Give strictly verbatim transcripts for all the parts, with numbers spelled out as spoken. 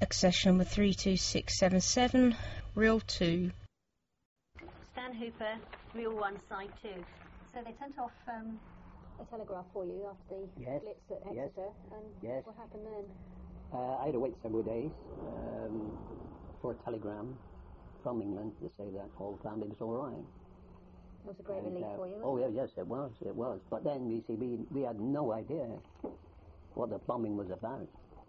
Accession number three two six seven seven, reel two. Stan Hooper, reel one, side two. So they sent off um, a telegraph for you after the yes. blitz at Exeter, yes. and yes. what happened then? Uh, I had to wait several days um, for a telegram from England to say that all the family was all right. It was a great and, relief uh, for you. Oh, yeah, yes, it was, it was. But then, you see, we, we had no idea what the bombing was about.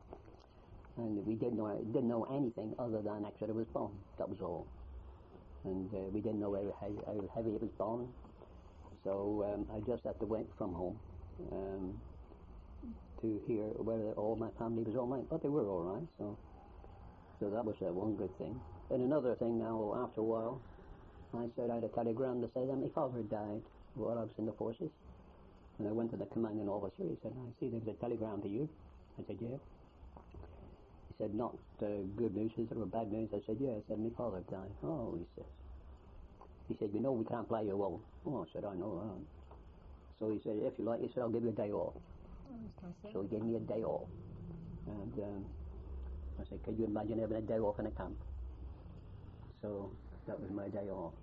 And we didn't know, didn't know anything other than Exeter was bombed. That was all. And uh, we didn't know how, how heavy it was bombed. So um, I just had to wait from home um, to hear whether all my family was all right. But they were all right, so so that was uh, one good thing. And another thing now, after a while, I said I had a telegram to say that my father had died while I was in the forces. And I went to the commanding officer. He said, I see there's a telegram to you. I said, yeah. He said, not uh, good news, is it, or bad news? I said, yeah. I said, my father died. Oh, he said. He said, you know we can't play you home. Oh, I said, I know that. So he said, if you like, he said, I'll give you a day off. Oh, so he gave me a day off. And um, I said, could you imagine having a day off in a camp? So that was my day off.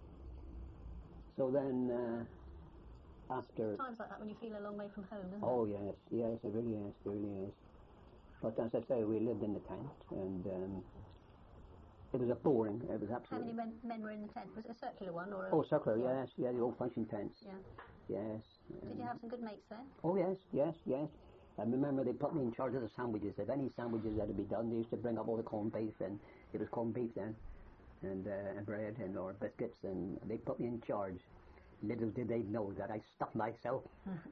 So then, uh, after... Times like that when you feel a long way from home, isn't oh, it? yes, yes, it really is, it really is. But as I say, we lived in the tent, and um, it was a boring, it was absolutely... How many men, men were in the tent? Was it a circular one or a... Oh, circular, yeah. yes, yeah, the old-fashioned tents. Yeah. Yes. Did you have some good mates there? Oh, yes, yes, yes. I remember they put me in charge of the sandwiches. If any sandwiches had to be done, they used to bring up all the corned beef, and it was corned beef then, and, uh, and bread, and or biscuits, and they put me in charge. Little did they know that I stuffed myself.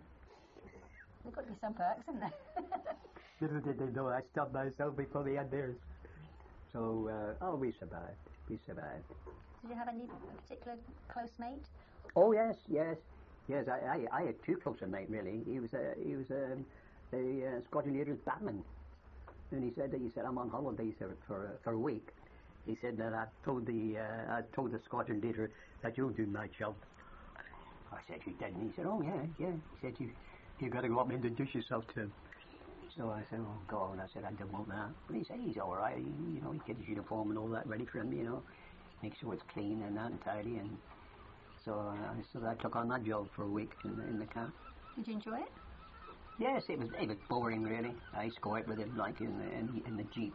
There got to be some perks, isn't there? Little did they know I stuffed myself before they had theirs. So, uh, oh, we survived. We survived. Did you have any particular close mate? Oh, yes, yes. Yes, I, I, I had two close mates, really. He was, uh, he was um, the uh, squadron leader's batman. And he said that he said, I'm on holidays for, for, for a week. He said that I told the, uh, I told the squadron leader that you'll do my job. I said, you didn't. He said, oh, yeah, yeah. He said, you you got to go up and introduce yourself to him. So I said, oh, go on. I said, I don't want that. But he said, he's all right. He, you know, he gets his uniform and all that ready for him, you know. Make sure it's clean and that and tidy. And so, uh, so I took on that job for a week in, in the camp. Did you enjoy it? Yes, it was, it was boring, really. I used to go out with him, like, in the, in, in the Jeep.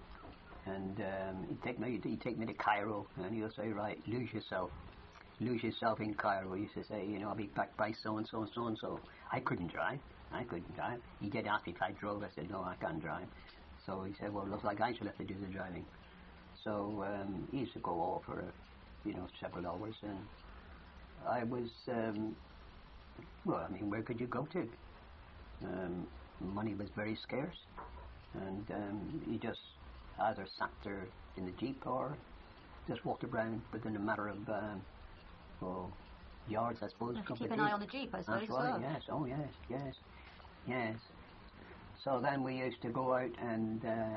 And um, he'd, take me, he'd take me to Cairo, and he'll say, right, lose yourself. Lose yourself in Cairo. He used to say, you know, I'll be back by so-and-so and so-and-so. I couldn't drive. I couldn't drive. He did ask me if I drove. I said, no, I can't drive. So he said, well, it looks like I should have to do the driving. So um, he used to go off for, you know, several hours. And I was, um, well, I mean, where could you go to? Um, money was very scarce. And um, you just either sat there in the Jeep or just walked around within a matter of... Um, Oh, yards, I suppose. You have to keep an eye on the Jeep, I suppose. That's right, well. yes. Oh, yes, yes, yes. So then we used to go out and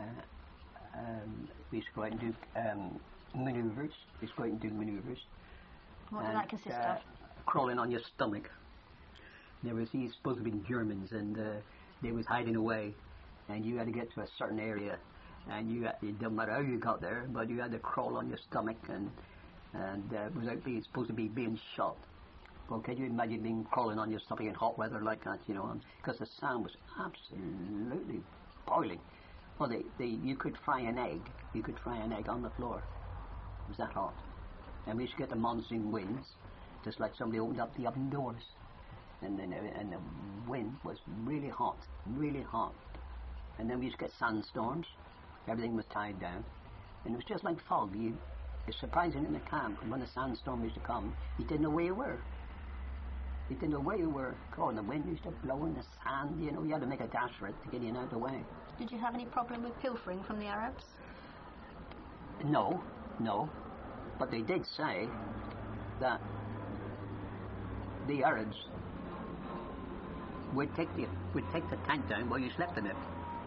uh, um, we used to go out and do um, manoeuvres. We used to go out and do manoeuvres. What and, did that consist uh, of? Crawling on your stomach. There was these supposed to be Germans, and uh, they was hiding away, and you had to get to a certain area, and you had, it didn't matter how you got there, but you had to crawl on your stomach and. And uh, without being supposed to be being shot. Well, can you imagine being crawling on your stomach in hot weather like that, you know? Because the sun was absolutely boiling. Well, they, they, you could fry an egg. You could fry an egg on the floor. It was that hot. And we used to get the monsoon winds, just like somebody opened up the oven doors. And then uh, and the wind was really hot, really hot. And then we used to get sandstorms. Everything was tied down. And it was just like fog. You, It's surprising in the camp, when the sandstorm used to come, you didn't know where you were. You didn't know where you were. Oh, and the wind used to blow in the sand, you know, you had to make a dash for it to get in out of the way. Did you have any problem with pilfering from the Arabs? No, no. But they did say that the Arabs would take the, would take the tent down while you slept in it.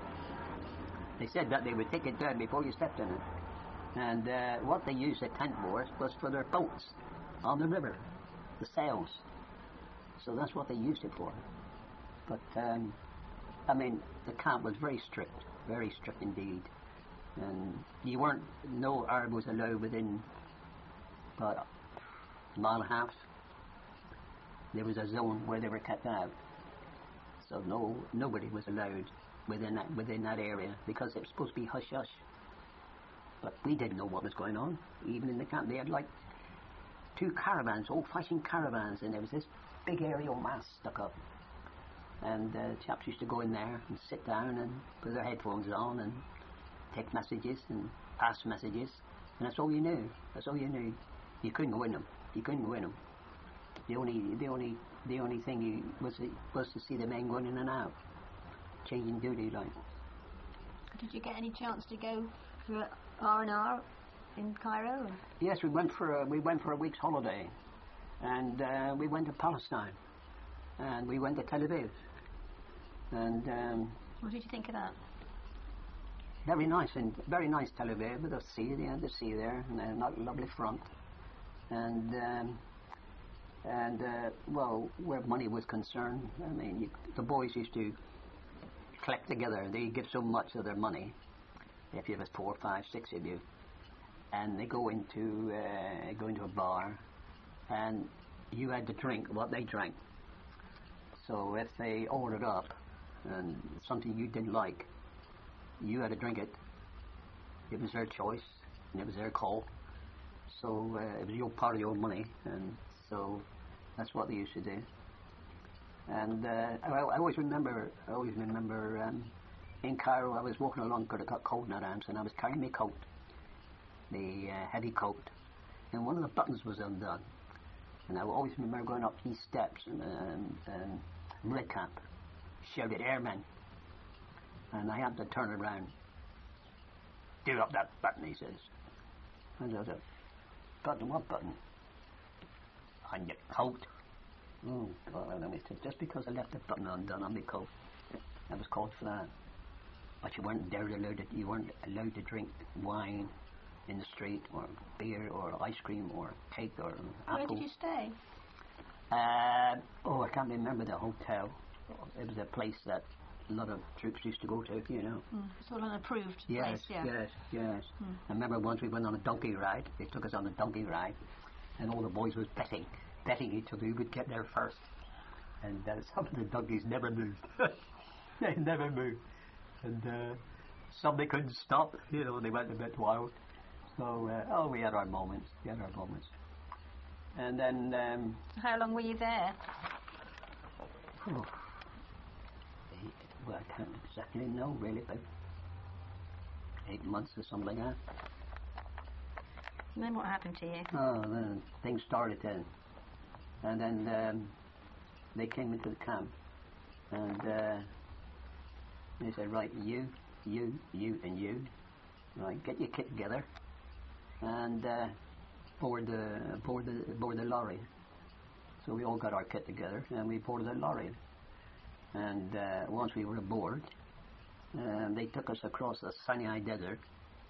They said that they would take it down before you slept in it. And uh, what they used the tent for was for their boats on the river, the sails. So that's what they used it for. But, um, I mean, the camp was very strict, very strict indeed. And you weren't, no Arab was allowed within about a mile and a half. There was a zone where they were kept out. So no, nobody was allowed within that, within that area because it was supposed to be hush-hush. But we didn't know what was going on. Even in the camp, they had like two caravans, old-fashioned caravans, and there was this big aerial mast stuck up. And uh, chaps used to go in there and sit down and put their headphones on and take messages and pass messages. And that's all you knew. That's all you knew. You couldn't go in them. You couldn't go in them. The only, the only, the only thing you was was to see the men going in and out, changing duty, like. Did you get any chance to go for R and R in Cairo? Or? Yes, we went for a, we went for a week's holiday, and uh, we went to Palestine, and we went to Tel Aviv, and. Um, what did you think of that? Very nice, and very nice Tel Aviv with the sea. They had the sea there, and a lovely front, and. Um, And, uh, well, where money was concerned, I mean, you, the boys used to collect together. They give so much of their money, if you have four, five, six of you, and they go into uh, go into a bar, and you had to drink what they drank. So if they ordered up and something you didn't like, you had to drink it. It was their choice, and it was their call. So uh, it was your part of your money, and so that's what they used to do. And uh, I, I always remember, I always remember um, in Cairo, I was walking along because it got cold in that arms, and I was carrying my coat, the uh, heavy coat, and one of the buttons was undone. And I always remember going up these steps, and, and, and Red Cap shouted, "Airmen!" And I had to turn around. "Do up that button," he says. And I said, "Button? What button?" "On your coat." Oh, God, I mean, just because I left the button undone on my coat, I was called for that. But you weren't there allowed to, you weren't allowed to drink wine in the street, or beer, or ice cream, or cake, or apple. Where did you stay? Uh, oh, I can't remember the hotel. It was a place that a lot of troops used to go to, you know. Mm, it's all an approved yes, place, yeah. Yes, yes, Mm. I remember once we went on a donkey ride. They took us on a donkey ride, and all the boys was betting, betting each other who would get there first. And uh, some of the donkeys never moved. They never moved. And uh, some they couldn't stop, you know, they went a bit wild. So, uh, oh, we had our moments, we had our moments. And then... Um, How long were you there? oh, eight, well, I can't exactly know, really, but eight months or something like that. And then what happened to you? Oh, then things started then. And then um, they came into the camp, and uh, they said, "Right, you, you, you, and you, right, get your kit together, and uh, board the board the board the lorry." So we all got our kit together, and we boarded the lorry. And uh, once we were aboard, uh, they took us across the Sinai Desert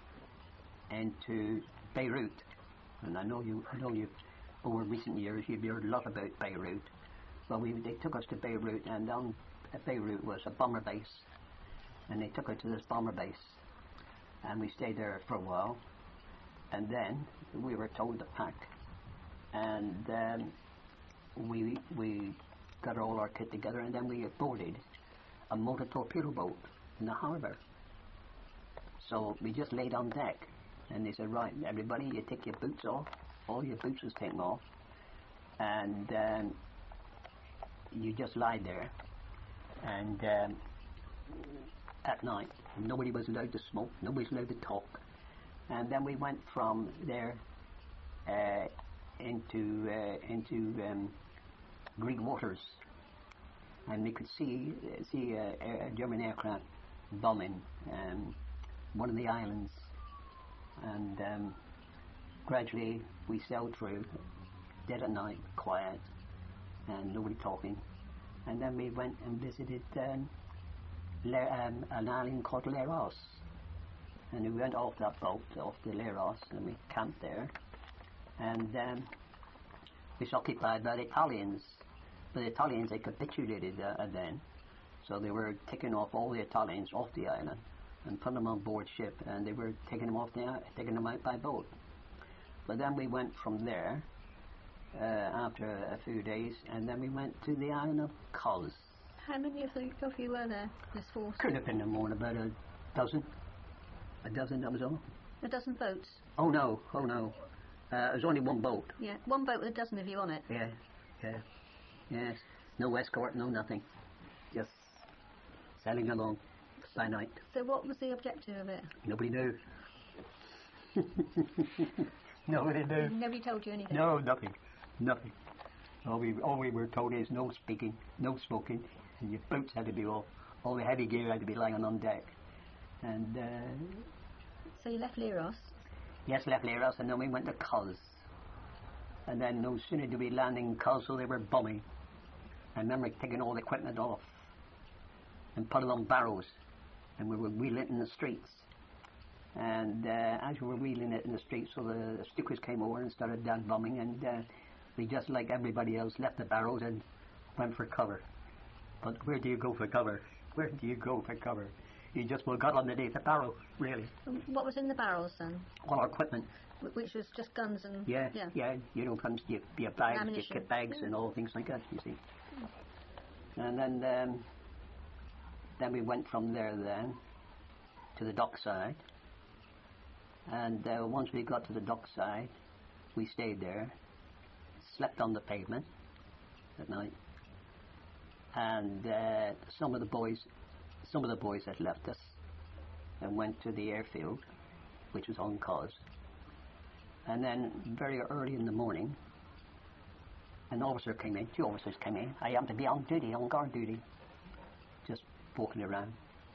into Beirut. And I know you, I know you, over recent years, you've heard a lot about Beirut. But we, they took us to Beirut, and down at Beirut was a bomber base. And they took us to this bomber base, and we stayed there for a while. And then we were told to pack, and um, we we got all our kit together, and then we boarded a motor torpedo boat in the harbour. So we just laid on deck, and they said, "Right, everybody, you take your boots off." All your boots was taken off, and um, you just lie there. And um, at night, nobody was allowed to smoke, nobody was allowed to talk. And then we went from there uh, into uh, into um, Greek waters, and we could see see a, a German aircraft bombing um, one of the islands. And um, gradually we sailed through, dead at night, quiet, and nobody talking. And then we went and visited um, Le- um, an island called Leros. And we went off that boat, off the Leros, and we camped there. And um, it was occupied by the Italians. But the Italians, they capitulated uh, then. So they were taking off all the Italians off the island. and put them on board ship, and they were taking them off the, taking them out by boat. But then we went from there uh, after a few days, and then we went to the island of Cos. How many of, the, of you were there, this force? Could have been more, about a dozen. A dozen, that was all. A dozen boats? Oh no, oh no. Uh, there's only one boat. Yeah, one boat with a dozen of you on it. Yeah, yeah, yes. No escort, no nothing. Just sailing along by night. So what was the objective of it? Nobody knew. Nobody knew. Nobody told you anything? No, nothing. Nothing. All we, all we were told is no speaking, no smoking, and your boots had to be off. All the heavy gear had to be lying on deck. And, uh... So you left Leros? Yes, left Leros, and then we went to Cos. And then no sooner did we land in Cos, so they were bombing. I remember taking all the equipment off and put it on barrows, and we were wheeling it in the streets. And uh, as we were wheeling it in the streets, so the, the Stukas came over and started down bombing, and uh, we just like everybody else left the barrows and went for cover. But where do you go for cover? Where do you go for cover? You just well got underneath the barrow, really. What was in the barrels then? All our equipment. Wh- Which was just guns and... Yeah, yeah, yeah. You know, comes your, your bags, your ammunition. kit bags, Yeah. and all things like that, you see. And then, um, then we went from there then to the dockside. And uh, once we got to the dockside, we stayed there, slept on the pavement at night. And uh, some of the boys, some of the boys had left us and went to the airfield, which was on Cos. And then very early in the morning, an officer came in, two officers came in. I happened to be on duty, on guard duty, just walking around.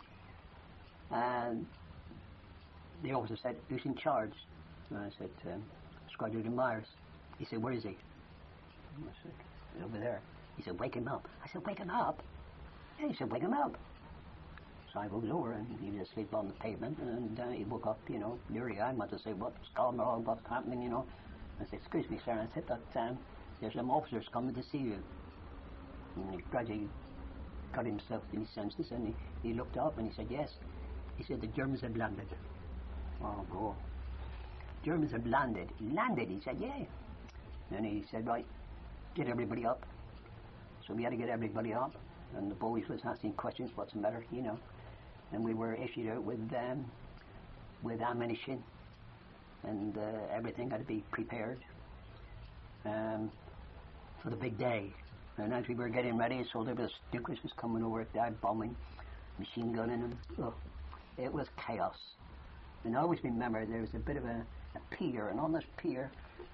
And the officer said, "Who's in charge?" And I said, um, "Squadron Myers." He said, "Where is he?" And I said, "Over there." He said, "Wake him up." I said, "Wake him up?" Yeah, he said, "Wake him up." So I goes over, and he was asleep on the pavement, and uh, he woke up, you know, nearly I went to say, "What's going on, what's happening," you know. I said, "Excuse me, sir." I said, "But um, there's some officers coming to see you." And he gradually got himself in his senses, and he, he looked up, and he said, "Yes." He said, "The Germans have landed." Oh, God. Germans have landed. Landed, he said, "Yeah." And he said, "Right, get everybody up." So we had to get everybody up, and the boys was asking questions, "What's the matter?" you know. And we were issued out with um, with ammunition, and uh, everything had to be prepared um, for the big day. And as we were getting ready, so there was Stukas was coming over there, bombing, machine gunning, and oh, it was chaos. And I always remember there was a bit of a, a pier, and on this pier,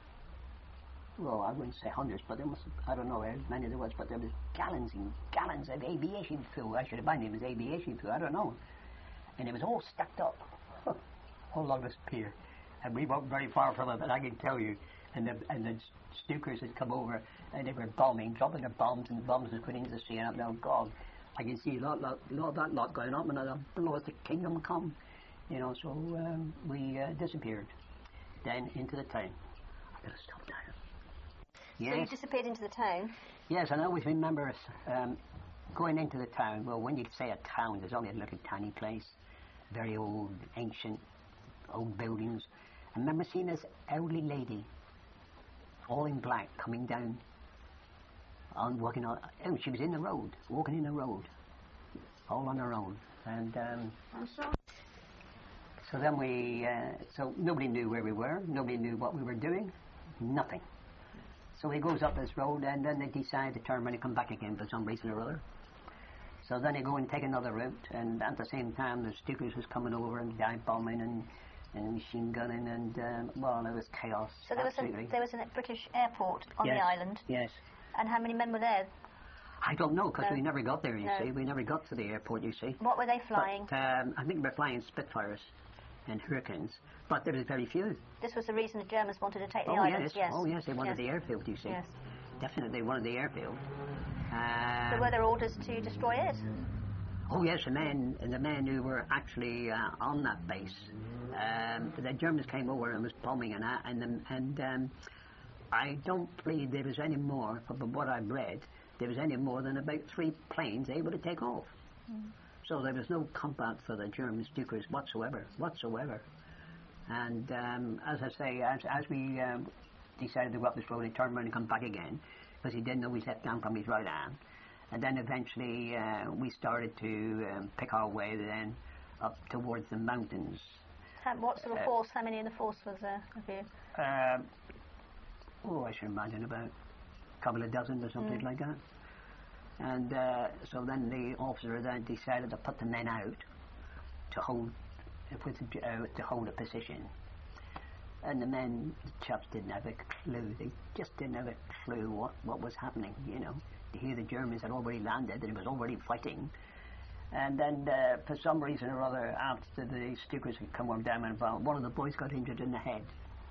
well, I wouldn't say hundreds, but there was, I don't know how many there was, but there was gallons and gallons of aviation fuel. I should have known it was aviation fuel, I don't know. And it was all stacked up all along this pier. And we weren't very far from it, but I can tell you, and the, and the Stukas had come over, and they were bombing, dropping their bombs, and the bombs was put into the sea, and I'm now, God, I can see a lot, lot, lot, that lot going up, and I thought, below us the kingdom come. You know, so um, we uh, disappeared. Then into the town. I gotta stop there. Yes. So you disappeared into the town? Yes, and I always remember um, going into the town. Well, when you say a town, there's only a little tiny place, very old, ancient, old buildings. I remember seeing this elderly lady, all in black, coming down, on walking on. Oh, she was in the road, walking in the road, all on her own, and. Um, I'm sorry. So then we, uh, so nobody knew where we were, nobody knew what we were doing, nothing. So he goes up this road, and then they decide to turn around and come back again for some reason or other. So then they go and take another route, and at the same time the Stukas was coming over and dive bombing and, and machine gunning, and um, well, there was chaos. So there was, absolutely. a, there was a British airport on yes, the island? Yes. And how many men were there? I don't know, because No. we never got there, you No. see. We never got to the airport, you see. What were they flying? But, um, I think they were flying Spitfires and Hurricanes, but there was very few. This was the reason the Germans wanted to take the Oh island? yes. yes, Oh yes, they wanted yes. the airfield, you see. Yes. Definitely wanted the airfield. Um, So were there orders to destroy it? oh yes, the men, the men who were actually uh, on that base, um, the Germans came over and was bombing and that, and um, and um, I don't believe there was any more, from what I've read, there was any more than about three planes able to take off. Mm. So there was no combat for the German Stukas whatsoever, whatsoever. And um, as I say, as, as we um, decided to go up this road, he turned around and come back again, because he didn't know he stepped down from his right hand. And then eventually uh, we started to um, pick our way then up towards the mountains. How, what sort of Uh, force, how many in the force was there of you? Um, oh, I should imagine about a couple of dozen or something Mm. like that. And uh, so then the officer then decided to put the men out to hold, with the, uh, to hold a position. And the men, the chaps didn't have a clue. They just didn't have a clue what, what was happening, you know. To hear the Germans had already landed and it was already fighting. And then uh, for some reason or other, after the Stukas had come on down and about, one of the boys got injured in the head.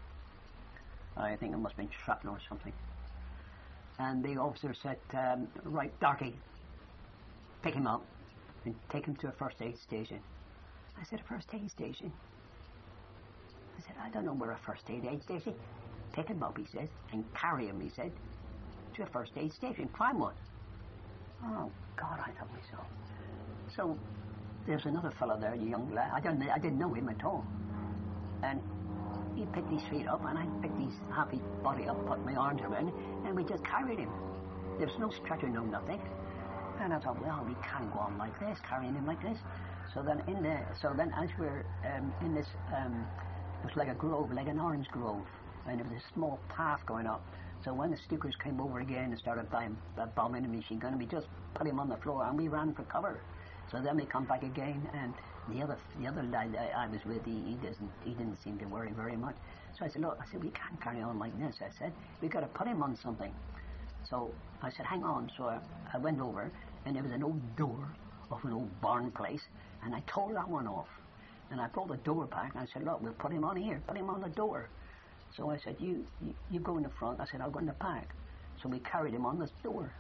I think it must have been shrapnel or something. And the officer said, um, right, Darky, pick him up and take him to a first aid station. I said, a first aid station? I said, I don't know where a first aid aid station. Pick him up, he says, and carry him, he said, to a first aid station. Crime one. Oh, God, I thought myself. So there's another fellow there, a young lad. I didn't, I didn't know him at all. And he picked his feet up, and I picked his half his body up, put my arms around him, and we just carried him. There was no stretcher, no nothing. And I thought, well, we can't go on like this, carrying him like this. So then, in the, so then, as we're um, in this, um, it was like a grove, like an orange grove, and there was a small path going up. So when the Stukas came over again and started buying, uh, bombing and machine gun, we just put him on the floor and we ran for cover. So then we come back again, and the other the other lad I, I was with, he, he doesn't he didn't seem to worry very much. So I said, look, I said, we can't carry on like this. I said, we've got to put him on something. So I said, hang on. So I, I went over, and there was an old door of an old barn place, and I tore that one off. And I brought the door back, and I said, look, we'll put him on here, put him on the door. So I said, you, you you go in the front. I said, I'll go in the back. So we carried him on this door.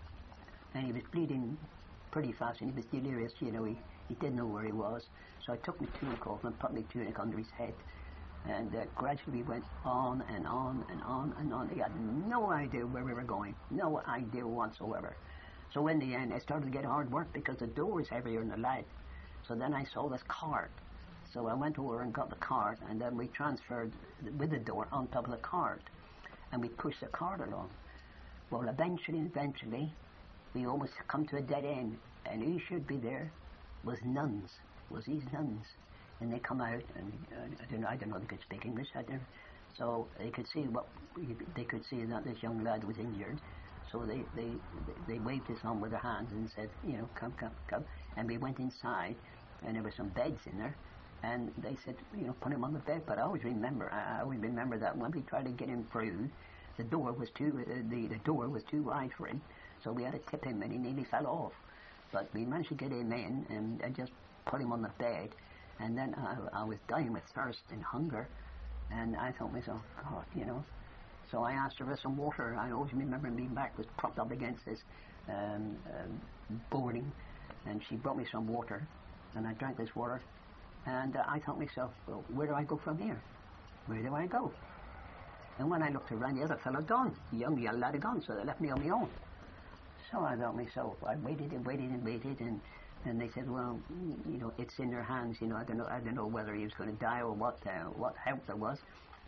And he was bleeding pretty fast, and he was delirious, you know, he, he didn't know where he was. So I took my tunic off and put my tunic under his head. And uh, gradually we went on and on and on and on. He had no idea where we were going, no idea whatsoever. So in the end, it started to get hard work because the door was heavier than the lad. So then I saw this cart. So I went over and got the cart, and then we transferred with the door on top of the cart, and we pushed the cart along. Well, eventually, eventually, we almost come to a dead end, and who should be there was nuns, was these nuns. And they come out, and uh, I don't know, I don't know if they could speak English, I don't, so they could see what, they could see that this young lad was injured. So they, they, they waved us on with their hands and said, you know, come, come, come. And we went inside, and there were some beds in there. And they said, you know, put him on the bed. But I always remember, I always remember that when we tried to get him through, the door was too, uh, the, the door was too wide for him. So we had to tip him, and he nearly fell off. But we managed to get him in, and, and just put him on the bed. And then I, I was dying with thirst and hunger. And I thought to myself, God, you know. So I asked her for some water. I always remember being back, was propped up against this um, um, boarding. And she brought me some water. And I drank this water. And uh, I thought to myself, well, where do I go from here? Where do I go? And when I looked around, the other fellow gone. The young, young lad had gone, so they left me on my own. So I thought to myself, I waited and waited and waited, and, and they said, well, you know, it's in their hands. You know, I don't know, I don't know whether he was going to die or what, uh, what help there was.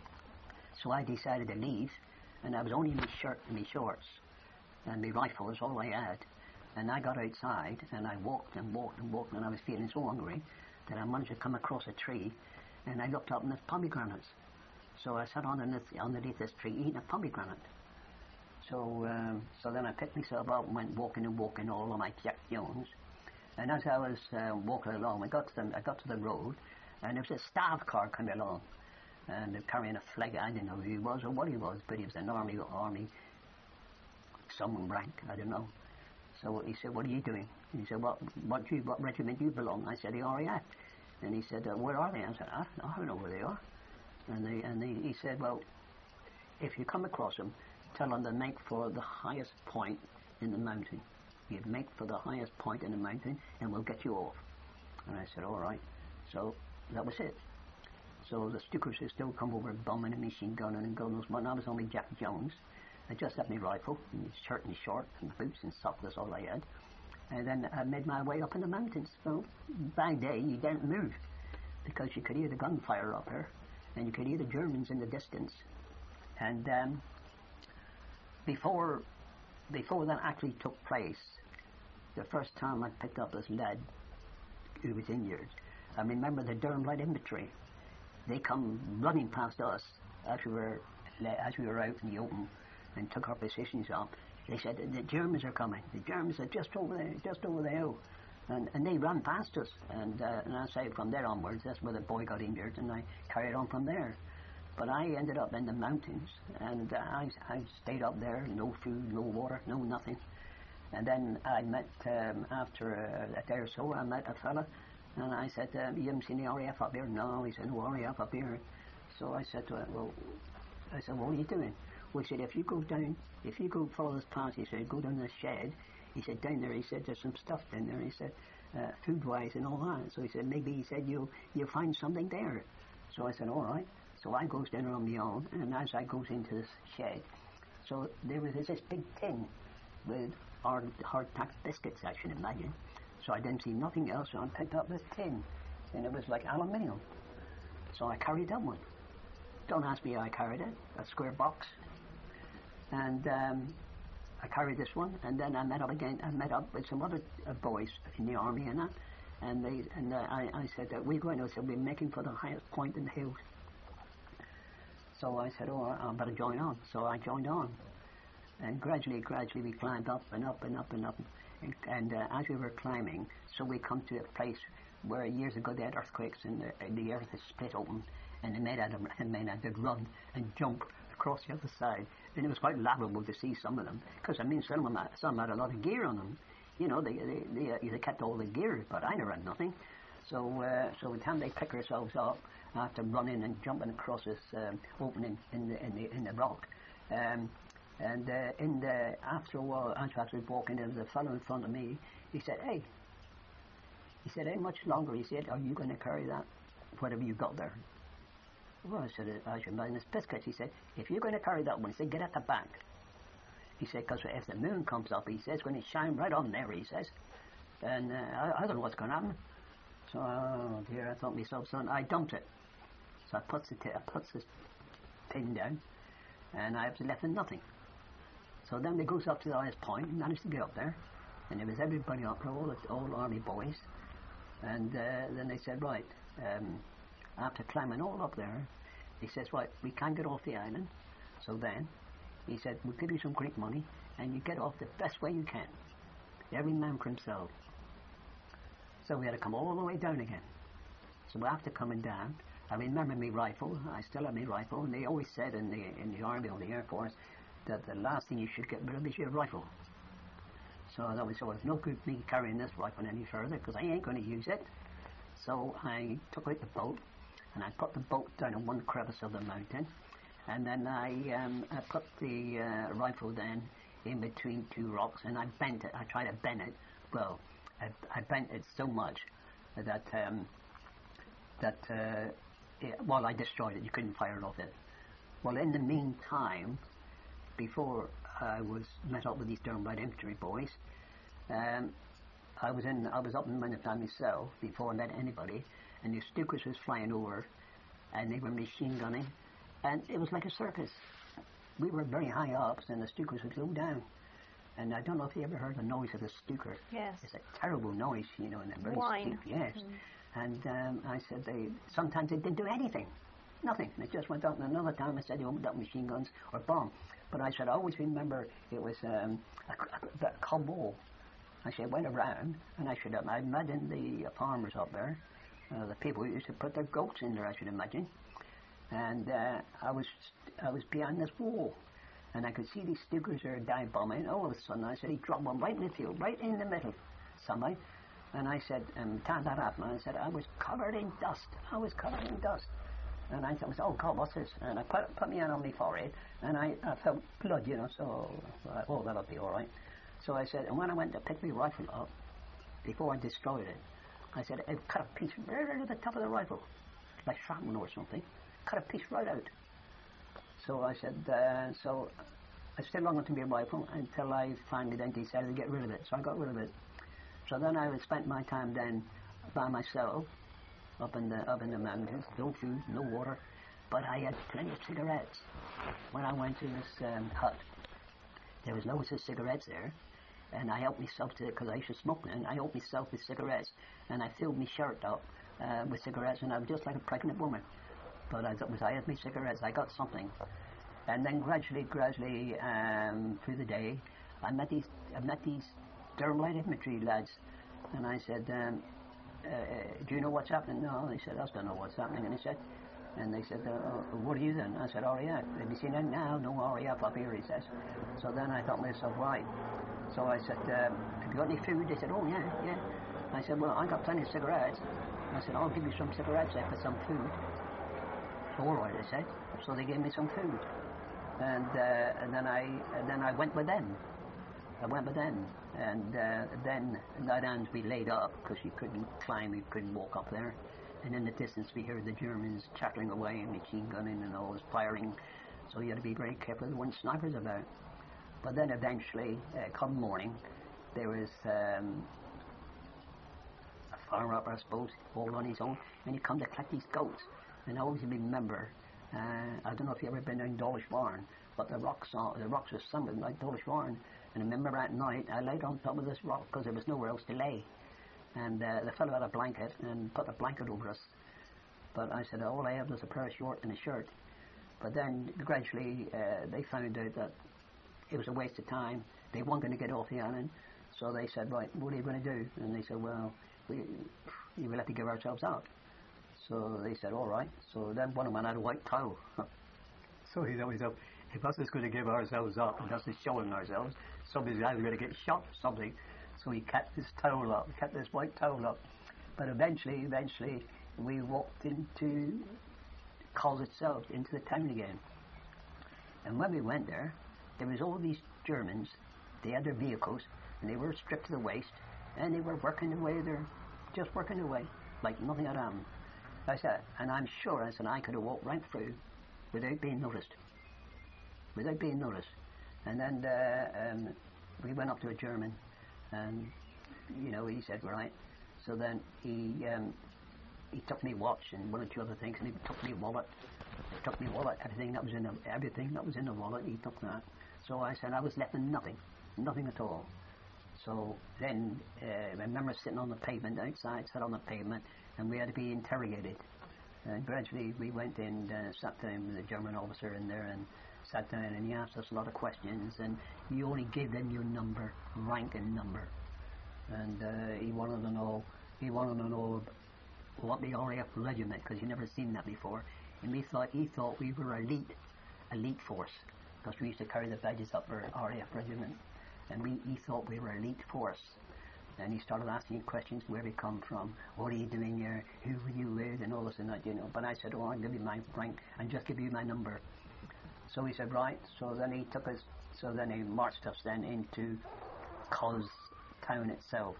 So I decided to leave, and I was only in my shirt and my shorts, and my rifle was all I had. And I got outside, and I walked and walked and walked, and I was feeling so hungry that I managed to come across a tree, and I looked up and there's pomegranates. So I sat underneath, underneath this tree eating a pomegranate. So um, so then I picked myself up and went walking and walking all on my Jack Jones. And as I was uh, walking along, I got to the, I got to the road, and there was a staff car coming along, and they're carrying a flag. I didn't know who he was or what he was, but he was an army, army, some rank, I don't know. So he said, what are you doing? And he said, what, what, do you, what regiment do you belong? I said, the R A F. And he said, uh, where are they? I said, I don't know, I don't know where they are. And, they, and they, he said, well, if you come across them, tell them to make for the highest point in the mountain. You make for the highest point in the mountain, and we'll get you off. And I said, all right. So that was it. So the Stukas had still come over bombing and machine gunning and God knows what. And I was only Jack Jones. I just had my rifle, and my shirt and my short, and boots and socks, that's all I had. And then I made my way up in the mountains. So by day you didn't move because you could hear the gunfire up here, and you could hear the Germans in the distance. And um, before before that actually took place, the first time I picked up this lad who was injured, I remember the Durham Light Infantry. They come running past us as we were as we were out in the open and took our positions up. They said, the Germans are coming. The Germans are just over there, just over the hill. And, and they ran past us. And, uh, and I say from there onwards, that's where the boy got injured, and I carried on from there. But I ended up in the mountains, and uh, I, I stayed up there, no food, no water, no nothing. And then I met, um, after a, a day or so, I met a fella, and I said, um, you haven't seen the R A F up here? No, he said, no R A F up here. So I said to him, well, I said, what are you doing? Well, he said, if you go down, if you go follow this path, he said, go down the shed. He said, down there, he said, there's some stuff down there. He said, uh, food-wise and all that. So he said, maybe, he said, you'll, you'll find something there. So I said, all right. So I goes down on my own, and as I goes into this shed, so there was this big tin with hard, hard-packed biscuits, I should imagine. So I didn't see nothing else, so I picked up this tin, and it was like aluminium. So I carried that one. Don't ask me how I carried it, a square box. And um, I carried this one, and then I met up again. I met up with some other uh, boys in the army and that, and they and uh, I, I said that we're going to so we're making for the highest point in the hills. So I said, oh, I better join on. So I joined on, and gradually, gradually we climbed up and up and up and up, and, and uh, as we were climbing, so we come to a place where years ago they had earthquakes and the, and the earth is split open, and the men had to, men had to run and jump across the other side. And it was quite laughable to see some of them, because I mean, some of them had, some had a lot of gear on them. You know, they they, they, uh, they kept all the gear, but I never had nothing. So uh, so by the time they pick ourselves up after running and jumping across this um, opening in the in the in the rock, um, and uh, in the after a while, as I was walking, there was a fellow in front of me. He said, "Hey," he said, "how much longer?" He said, "Are you going to carry that, whatever you got there?" Well, I said, I should imagine it's biscuits. He said, if you're going to carry that one, he said, get at the back. He said, because if the moon comes up, he says, it's going to shine right on there, he says. And uh, I, I don't know what's going to happen. So, oh dear, I thought to myself, son, I dumped it. So I put the, t- I put this tin down, and I was left with nothing. So then they goes up to the highest point, and managed to get up there. And there was everybody up there, all the all army boys. And uh, then they said, right, um, after climbing all up there, he says, right, we can't get off the island. So then, he said, we'll give you some Greek money, and you get off the best way you can. Every man for himself. So we had to come all the way down again. So after coming down, I remember my rifle. I still have my rifle, and they always said in the in the Army or the Air Force that the last thing you should get rid of is your rifle. So that was, so it was no good me carrying this rifle any further, because I ain't going to use it. So I took out the boat, and I put the boat down in one crevice of the mountain, and then I, um, I put the uh, rifle then in between two rocks, and I bent it. I tried to bend it. Well, I, I bent it so much that um, that uh, it, well, I destroyed it. You couldn't fire it off it. Well, in the meantime, before I was met up with these Durham Light Infantry boys, um, I was in. I was up in Minnesota myself before I met anybody. And the Stukas was flying over, and they were machine gunning, and it was like a circus. We were very high up, and the Stukas would low down. And I don't know if you ever heard the noise of a Stuka. Yes. It's a terrible noise, you know, and they're very Whine. steep. Yes. Mm. And um, I said they sometimes they didn't do anything, nothing. They just went up. And another time I said they opened up machine guns or bomb. But I said I always remember it was um, a, a, a cob wall. I said went around, and I should have. I imagine the farmers up there. Uh, the people used to put their goats in there, I should imagine. And uh, I was I was behind this wall, and I could see these Stukas are dive bombing. All of a sudden, I said, he dropped one right in the field, right in the middle, somebody. And I said, um, time that happened, I said, I was covered in dust. I was covered in dust. And I thought, oh God, what's this? And I put, put my hand on my forehead, and I, I felt blood, you know, so, I, oh, that'll be all right. So I said, and when I went to pick my rifle up, before I destroyed it, I said, it cut a piece right out of the top of the rifle, like shrapnel or something. Cut a piece right out. So I said, uh, so I still hung on to my rifle until I finally then decided to get rid of it. So I got rid of it. So then I would spend my time then by myself up in the up in the mountains, no food, no water, but I had plenty of cigarettes. When I went to this um, hut, there was loads of cigarettes there, and I helped myself to, because I used to smoke then, I helped myself with cigarettes, and I filled my shirt up uh, with cigarettes, and I was just like a pregnant woman. But I thought, was I had my cigarettes, I got something. And then gradually, gradually, um, through the day, I met these, I met these Durham Light Infantry lads, and I said, um, uh, do you know what's happening? No, they said, I don't know what's happening. And he said, and they said, uh, what are you then? I said, R A F. Have you seen it now? No R A F up here, he says. So then I thought to myself, right. So I said, um, have you got any food? They said, oh yeah, yeah. I said, well, I got plenty of cigarettes. I said, I'll give you some cigarettes there for some food. So all right, they said. So they gave me some food. And, uh, and then I and then I went with them. I went with them. And uh, then that end we laid up because you couldn't climb, you couldn't walk up there. And in the distance we heard the Germans chattering away and machine gunning and all this firing. So you had to be very careful. There weren't snipers about. But then eventually, uh, come morning, there was um, a farmer up, I suppose, all on his own, and he come to collect these goats. And I always remember, uh, I don't know if you ever been down Dawlish Warren, but the rocks, are, the rocks were something like Dawlish Warren. And I remember at night, I laid on top of this rock because there was nowhere else to lay. And uh, the fellow had a blanket and put a blanket over us. But I said, all I have was a pair of shorts and a shirt. But then gradually uh, they found out that it was a waste of time. They weren't going to get off the island. So they said, right, what are you going to do? And they said, well, we, we will have to give ourselves up. So they said, all right. So then one of them had a white towel. So he thought, himself, if us is going to give ourselves up and us is showing ourselves, somebody's either going to get shot or something. So he kept this towel up, kept this white towel up. But eventually, eventually, we walked into Cos itself, into the town again. And when we went there, there was all these Germans. They had their vehicles, and they were stripped to the waist, and they were working away. They're just working away, like nothing had happened. I said, and I'm sure, I said, I could have walked right through without being noticed. Without being noticed. And then uh, um, we went up to a German, and, you know, he said, right. So then he um, he took me watch and one or two other things, and he took me wallet. He took me wallet, everything that was in the, everything that was in the wallet, he took that. So I said, I was left with nothing, nothing at all. So then uh, I remember sitting on the pavement outside, sat on the pavement, and we had to be interrogated. And gradually we went in, uh, sat down with a German officer in there, and sat down, and he asked us a lot of questions, and he only gave them your number, rank and number. And uh, he wanted to know, he wanted to know what the R A F regiment, because you never seen that before. And we thought, he thought we were elite, elite force, because we used to carry the badges up for R A F regiment. And we, he thought we were elite force. And he started asking questions, where we come from, what are you doing here, who were you with, and all this and that, you know. But I said, oh, I'll give you my rank, and just give you my number. So he said, right. So then he took us, so then he marched us then into Cos town itself.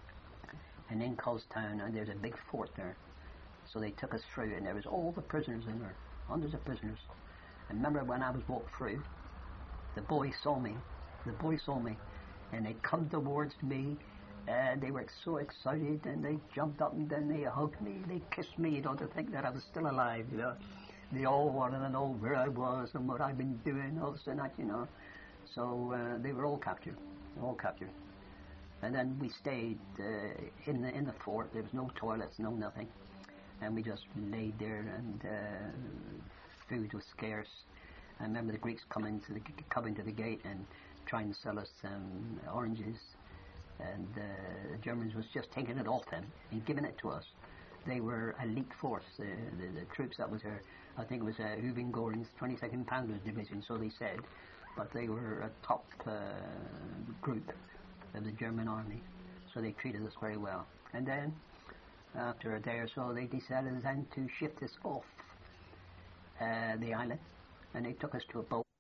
And in Cos town, and there's a big fort there. So they took us through, and there was all the prisoners in there, hundreds of prisoners. And remember when I was walked through, the boys saw me, the boys saw me, and they come towards me, and they were so excited, and they jumped up, and then they hugged me, they kissed me, you know, to think that I was still alive, you know. They all wanted to know where I was and what I'd been doing, all this and that, you know. So uh, they were all captured, all captured. And then we stayed uh, in the in the fort. There was no toilets, no nothing, and we just laid there. And uh, food was scarce. I remember the Greeks coming to the coming to the gate and trying to sell us um, oranges, and uh, the Germans was just taking it off them and giving it to us. They were elite force. The, the, the troops that was there, I think it was uh, Hubing Goring's twenty-second Pounders Division, so they said, but they were a top uh, group of the German army, so they treated us very well. And then, after a day or so, they decided then to shift us off uh, the island, and they took us to a boat.